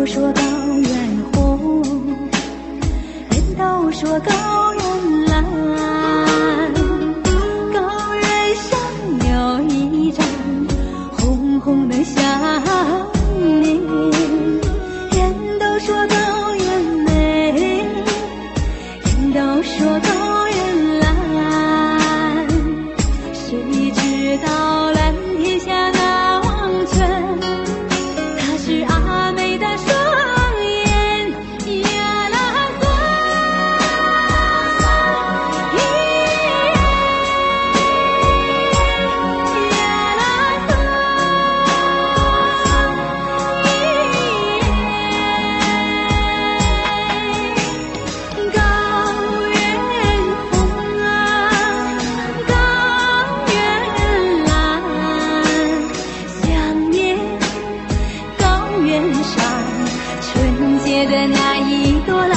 都说高原红，人都说高原蓝，高原上有一盏红红的项链，人都说高原美，人都说高原蓝，谁知道蓝天下那黄泉，它是阿妹的双眼呀啦呱，呀啦呱，高原红啊，高原蓝，想念高原上纯洁的那一朵蓝。